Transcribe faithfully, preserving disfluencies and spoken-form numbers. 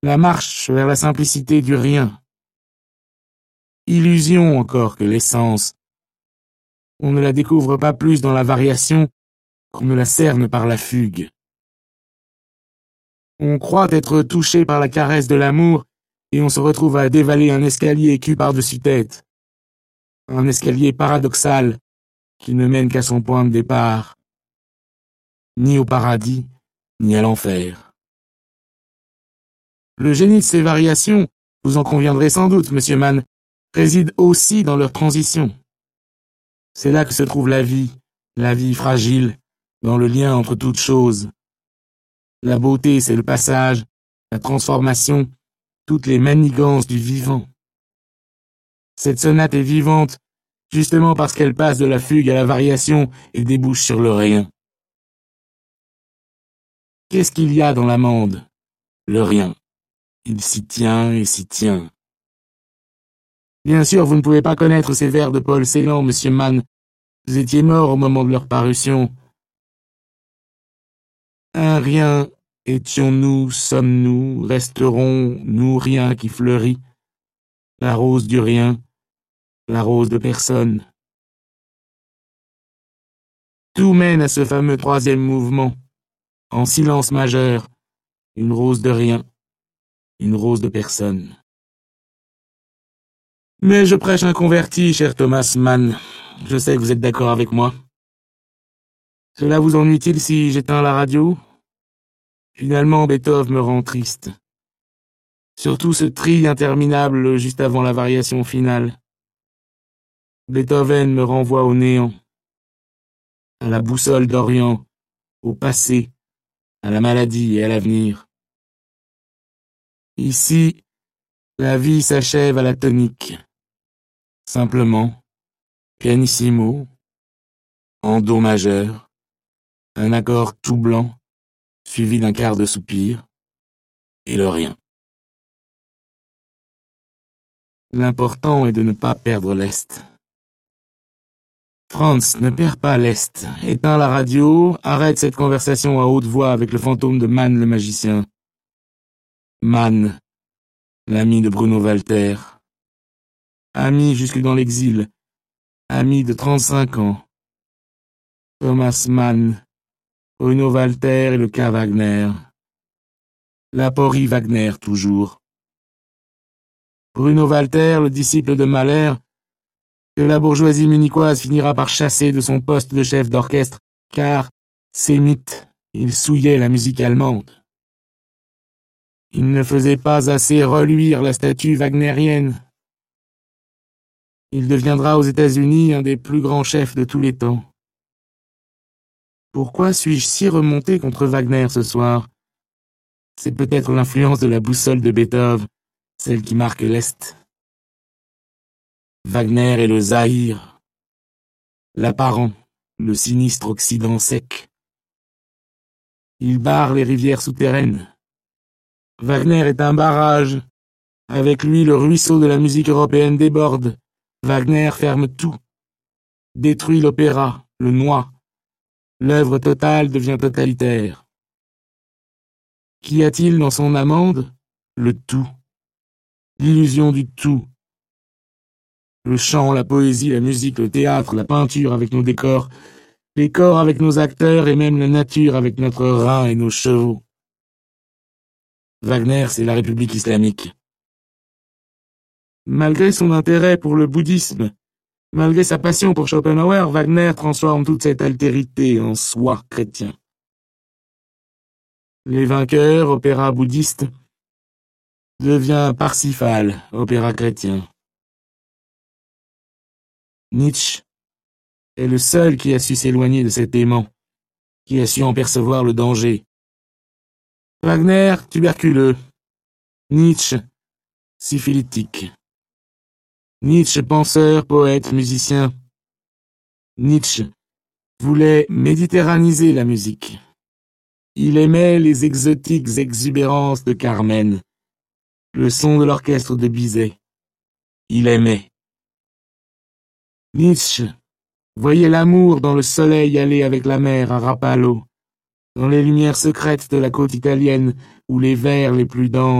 La marche vers la simplicité du rien. Illusion encore que l'essence. On ne la découvre pas plus dans la variation qu'on ne la cerne par la fugue. On croit être touché par la caresse de l'amour et on se retrouve à dévaler un escalier cul par-dessus tête. Un escalier paradoxal qui ne mène qu'à son point de départ, ni au paradis, ni à l'enfer. Le génie de ces variations, vous en conviendrez sans doute, monsieur Mann, réside aussi dans leur transition. C'est là que se trouve la vie, la vie fragile, dans le lien entre toutes choses. La beauté, c'est le passage, la transformation, toutes les manigances du vivant. Cette sonate est vivante, justement parce qu'elle passe de la fugue à la variation et débouche sur le rien. Qu'est-ce qu'il y a dans l'amande? Le rien. Il s'y tient et s'y tient. Bien sûr, vous ne pouvez pas connaître ces vers de Paul Celan, monsieur Mann. Vous étiez mort au moment de leur parution. Un rien, étions-nous, sommes-nous, resterons, nous rien qui fleurit. La rose du rien, la rose de personne. Tout mène à ce fameux troisième mouvement, en silence majeur, une rose de rien, une rose de personne. Mais je prêche un converti, cher Thomas Mann. Je sais que vous êtes d'accord avec moi. Cela vous ennuie-t-il si j'éteins la radio? Finalement, Beethoven me rend triste. Surtout ce tri interminable juste avant la variation finale. Beethoven me renvoie au néant, à la boussole d'Orient, au passé, à la maladie et à l'avenir. Ici, la vie s'achève à la tonique. Simplement, pianissimo, en do majeur, un accord tout blanc, suivi d'un quart de soupir, et le rien. L'important est de ne pas perdre l'Est. Franz, ne perds pas l'Est. Éteins la radio, arrête cette conversation à haute voix avec le fantôme de Mann le magicien. Mann, l'ami de Bruno Walter. Ami jusque dans l'exil. Ami de trente-cinq ans. Thomas Mann, Bruno Walter et le cas Wagner. L'Aporie Wagner toujours. Bruno Walter, le disciple de Mahler, que la bourgeoisie munichoise finira par chasser de son poste de chef d'orchestre, car, sémite, il souillait la musique allemande. Il ne faisait pas assez reluire la statue wagnérienne. Il deviendra aux États-Unis un des plus grands chefs de tous les temps. Pourquoi suis-je si remonté contre Wagner ce soir? C'est peut-être l'influence de la boussole de Beethoven, celle qui marque l'Est. Wagner est le Zaïre, l'apparent, le sinistre Occident sec. Il barre les rivières souterraines. Wagner est un barrage. Avec lui, le ruisseau de la musique européenne déborde. Wagner ferme tout. Détruit l'opéra, le noie. L'œuvre totale devient totalitaire. Qu'y a-t-il dans son amande? Le tout. L'illusion du tout. Le chant, la poésie, la musique, le théâtre, la peinture avec nos décors, les corps avec nos acteurs et même la nature avec notre rein et nos chevaux. Wagner, c'est la République islamique. Malgré son intérêt pour le bouddhisme, malgré sa passion pour Schopenhauer, Wagner transforme toute cette altérité en soi chrétien. Les vainqueurs, opéra bouddhiste, devient Parsifal, opéra chrétien. Nietzsche est le seul qui a su s'éloigner de cet aimant, qui a su en percevoir le danger. Wagner, tuberculeux. Nietzsche, syphilitique. Nietzsche, penseur, poète, musicien. Nietzsche voulait méditerraniser la musique. Il aimait les exotiques exubérances de Carmen, le son de l'orchestre de Bizet. Il aimait. Nietzsche voyait l'amour dans le soleil aller avec la mer à Rapallo, dans les lumières secrètes de la côte italienne où les vers les plus denses